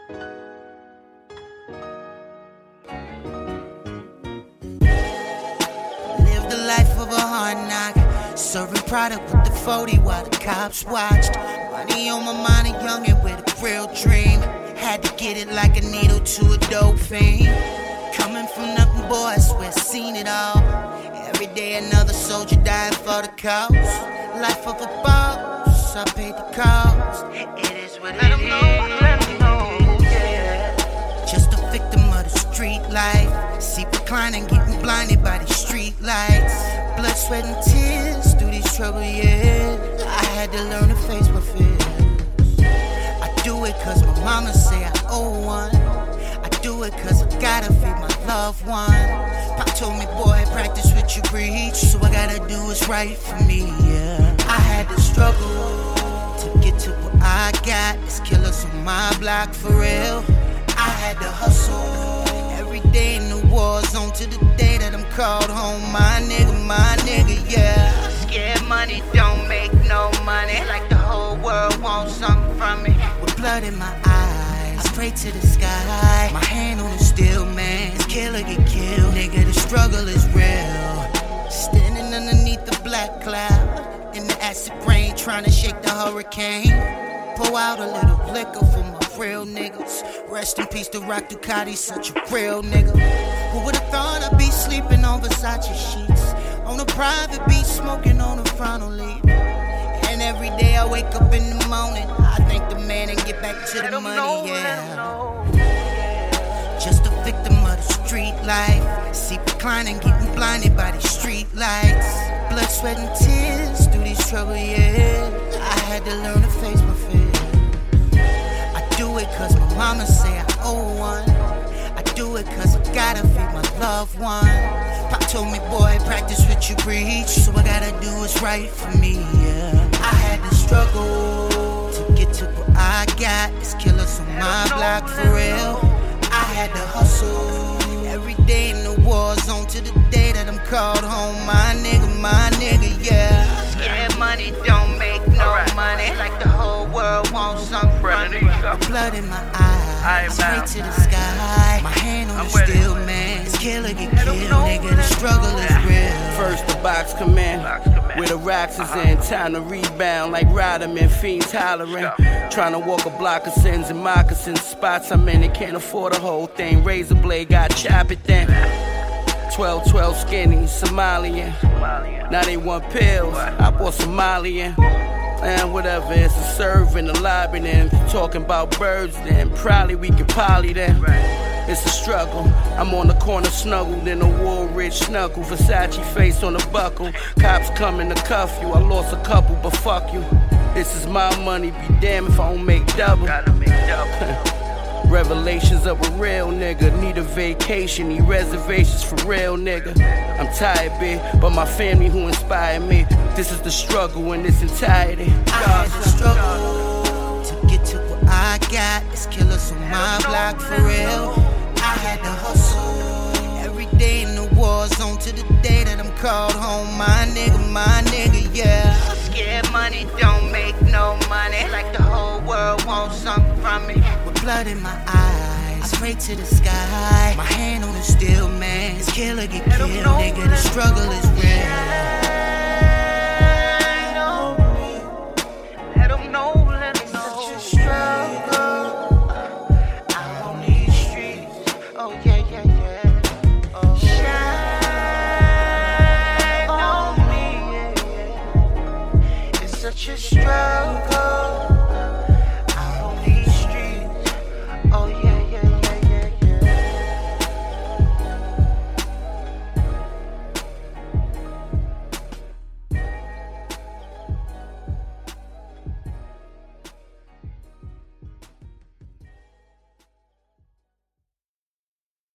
Live the life of a hard knock, serving product with the 40 while the cops watched. Money on my mind, a youngin' with a real dream. Had to get it like a needle to a dope fiend. Coming from nothing, boy, I swear I've seen it all. Every day another soldier dying for the cause. Life of a boss, I paid the cost. It is what it is. Let 'em know, yeah. Just a victim of the street life. See reclining, getting blinded by these street lights. Blood, sweat, and tears through these troubled years. I had to learn to face my fears. I do it cause my mama say I owe one. I do it cause I gotta feed my loved one. Pop told me, boy, practice what you preach. So I gotta do what's right for me, yeah. I had to struggle to get to what I got. There's killers on my block for real. I had to hustle every day in the war zone to the day that I'm called home. My nigga, yeah. Scared money don't make no money. Like the whole world wants something from me. With blood in my eyes, I pray to the sky. My hand on the steel, man. This killer get killed, nigga. The struggle is real. Standing underneath the black cloud in the acid rain, trying to shake the hurricane. Pour out a little liquor for my real niggas. Rest in peace to Rock Ducati, such a real nigga. Who would've thought I'd be sleeping on Versace sheets, on a private beach, smoking on a frontal leaf. And every day I wake up in the morning, I thank the man and get back to the money, yeah. Just a victim of the street life. See reclining, getting blinded by these street lights. Blood, sweat, and tears through these troubled years. I had to learn to face my fears. I do it cause my mama say I owe one. I do it cause I gotta feed my loved one. Pop told me, boy, practice what you preach. So I gotta do what's right for me, yeah. I had to struggle to get to what I got. There's killers on my block for real. I had to hustle every day in the war zone to the day that I'm called home. My nigga, yeah. Scared money don't make no money. Like the whole world wants something from me. Blood in my eyes, straight to the sky. My hand on the steel, man. This killer get killed, nigga. The struggle is real. First the box come in, where the rocks is in. Time to rebound like Rodman, fiends hollering. Trying to walk a block of sins and moccasins. Spots I'm in, they can't afford the whole thing. Razor blade, got chop it then. 12 skinny, Somalian. Now they want pills, I bought Somalian. And whatever, it's a serve in the lobby then. If you talking about birds then, probably we can poly then. It's a struggle, I'm on the corner snuggled in a Woolrich snuggle. Versace face on the buckle, cops coming to cuff you. I lost a couple, but fuck you. This is my money, be damned if I don't make double. Revelations of a real nigga. Need a vacation, need reservations for real nigga. I'm tired, bitch, but my family who inspired me. This is the struggle in its entirety. I had to struggle to get to what I got. There's killers on my block for real. I had to hustle every day in the war zone to the day that I'm called home. My nigga, yeah. Scared money don't make no money. Like the whole world wants something from me. With blood in my eyes, I pray to the sky. My hand on the steel, man. This killer get killed, nigga. The struggle is real. Let 'em know. Such a struggle out on these streets. Oh yeah. Oh, shine on me, yeah. It's such a struggle.